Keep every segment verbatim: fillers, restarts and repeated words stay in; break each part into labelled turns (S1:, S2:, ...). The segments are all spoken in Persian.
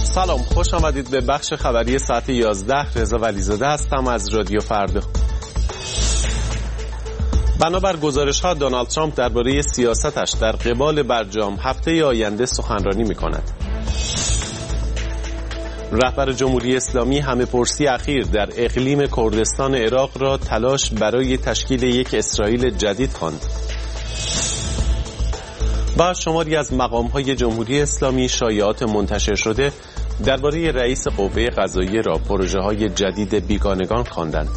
S1: سلام، خوش آمدید به بخش خبری ساعت یازده. رضا ولیزاده هستم از رادیو فردا. بنابر گزارش‌ها دونالد ترامپ درباره سیاستش در قبال برجام هفته آینده سخنرانی می‌کند. رهبر جمهوری اسلامی همه پرسی اخیر در اقلیم کردستان عراق را تلاش برای تشکیل یک اسرائیل جدید خواند. و شماری از مقام‌های جمهوری اسلامی شایعات منتشر شده درباره رئیس قوه قضاییه را پروژه‌های جدید بیگانگان خواندند.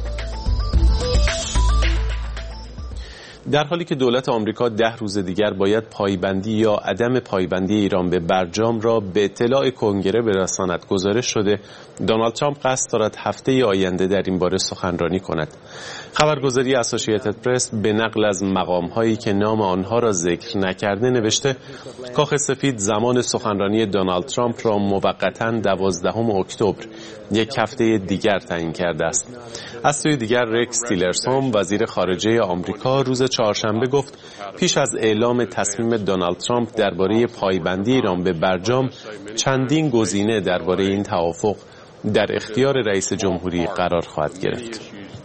S1: در حالی که دولت آمریکا ده روز دیگر باید پایبندی یا عدم پایبندی ایران به برجام را به اطلاع کنگره برساند، گزارش شده دونالد ترامپ قصد دارد هفته آینده در این باره سخنرانی کند. خبرگزاری اسوسییتد پرس به نقل از مقام‌هایی که نام آنها را ذکر نکرده نوشته کاخ سفید زمان سخنرانی دونالد ترامپ را موقتاً دوازدهم اکتبر یک هفته دیگر تعیین کرده است. از سوی دیگر رکس تیلرسون وزیر خارجه آمریکا روز چهارشنبه گفت پیش از اعلام تصمیم دونالد ترامپ درباره پایبندی ایران به برجام چندین گزینه درباره این توافق در اختیار رئیس جمهوری قرار خواهد گرفت.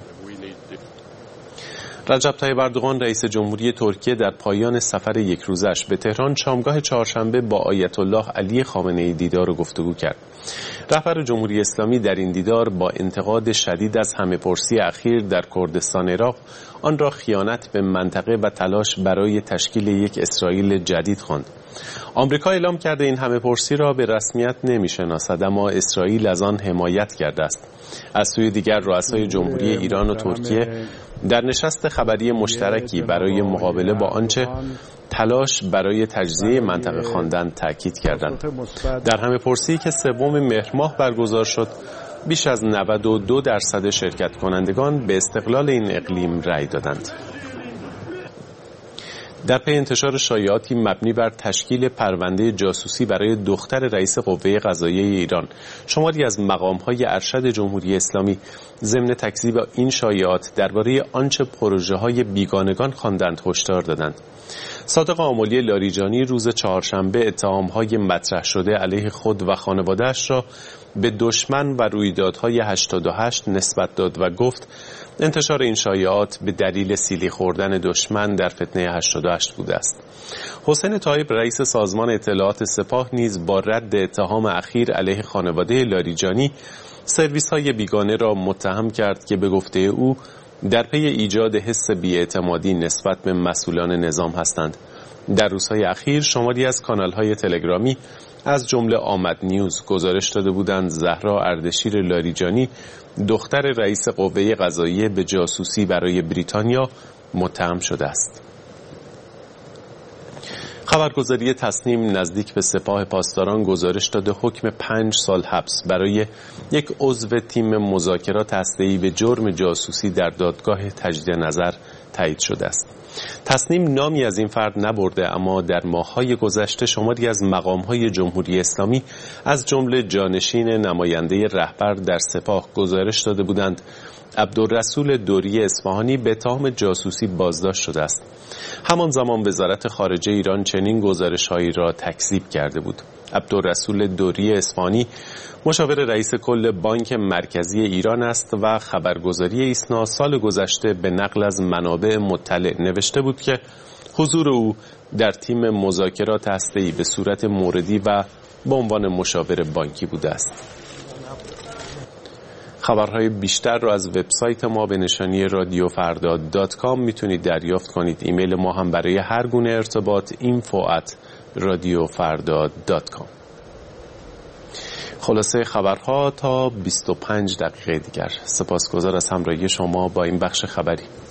S1: رجب طیب اردوغان رئیس جمهوری ترکیه در پایان سفر یک روزش به تهران شامگاه چهارشنبه با آیت الله علی خامنه‌ای دیدار و گفتگو کرد. رهبر جمهوری اسلامی در این دیدار با انتقاد شدید از همه‌پرسی اخیر در کردستان عراق آن را خیانت به منطقه و تلاش برای تشکیل یک اسرائیل جدید خواند. آمریکا اعلام کرده این همه‌پرسی را به رسمیت نمی‌شناسد، اما اسرائیل از آن حمایت کرده است. از سوی دیگر رؤسای جمهوری ایران و ترکیه در نشست خبری مشترکی برای مقابله با آنچه تلاش برای تجزیه منطقه خواندند تاکید کردند. در همه‌پرسی که سوم مهر ماه برگزار شد، بیش از نود و دو درصد شرکت کنندگان به استقلال این اقلیم رأی دادند. در پی انتشار شایعاتی مبنی بر تشکیل پرونده جاسوسی برای دختر رئیس قوه قضاییه ایران، شماری از مقام‌های ارشد جمهوری اسلامی ضمن تکذیب این شایعات درباره آنچه پروژه‌های بیگانگان خواندند هشدار دادند. صادق آملی لاریجانی روز چهارشنبه اتهام‌های مطرح شده علیه خود و خانواده‌اش را به دشمن و رویدادهای هشتاد و هشت نسبت داد و گفت انتشار این شایعات به دلیل سیلی خوردن دشمن در فتنه هشتاد و هشت بوده است. حسین طایب رئیس سازمان اطلاعات سپاه نیز با رد اتهام اخیر علیه خانواده لاریجانی سرویس‌های بیگانه را متهم کرد که به گفته او در پی ایجاد حس بی‌اعتمادی نسبت به مسئولان نظام هستند. در روزهای اخیر شماری از کانال‌های تلگرامی از جمله آمد نیوز گزارش داده بودند زهرا اردشیر لاریجانی دختر رئیس قوه قضاییه به جاسوسی برای بریتانیا متهم شده است. خبرگزاری تصنیم نزدیک به سپاه پاسداران گزارش داده حکم پنج سال حبس برای یک عضو تیم مذاکرات هسته‌ای به جرم جاسوسی در دادگاه تجدید نظر تایید شده است. تصنیم نامی از این فرد نبرده، اما در ماه‌های گذشته شماری از مقام‌های جمهوری اسلامی از جمله جانشین نماینده رهبر در سپاه گزارش داده بودند عبدالرسول دوری اصفهانی به اتهام جاسوسی بازداشت شده است. همان زمان وزارت خارجه ایران چنین گزارش‌هایی را تکذیب کرده بود. عبدالرسول دوری اصفهانی مشاور رئیس کل بانک مرکزی ایران است و خبرگزاری ایسنا سال گذشته به نقل از منابع مطلع نوشته بود که حضور او در تیم مذاکرات هسته‌ای به صورت موردی و به عنوان مشاور بانکی بوده است. خبرهای بیشتر را از وبسایت ما به نشانی رادیو فردا دات کام میتونید دریافت کنید. ایمیل ما هم برای هر گونه ارتباط اینفو ات رادیو فردا دات کام. خلاصه خبرها تا بیست و پنج دقیقه دیگر. سپاسگزار از همراهی شما با این بخش خبری.